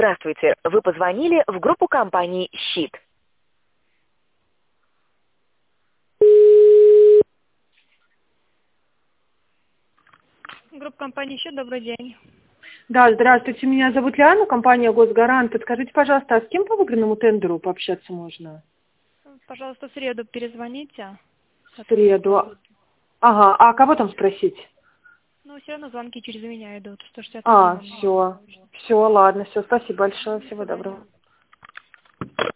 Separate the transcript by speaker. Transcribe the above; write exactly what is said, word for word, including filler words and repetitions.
Speaker 1: Здравствуйте, вы позвонили в группу компании «Щит».
Speaker 2: Группа компании «Щит», добрый день.
Speaker 3: Да, здравствуйте, меня зовут Лиана, компания «Госгарант». Подскажите, пожалуйста, а с кем по выигранному тендеру пообщаться можно?
Speaker 2: Пожалуйста, в среду перезвоните.
Speaker 3: В среду. Ага, а кого там спросить?
Speaker 2: Ну, все равно звонки через меня идут. сто шестьдесят один
Speaker 3: А,
Speaker 2: номер.
Speaker 3: все. Все, ладно, все, спасибо большое,
Speaker 2: До
Speaker 3: всего
Speaker 2: свидания.
Speaker 3: доброго.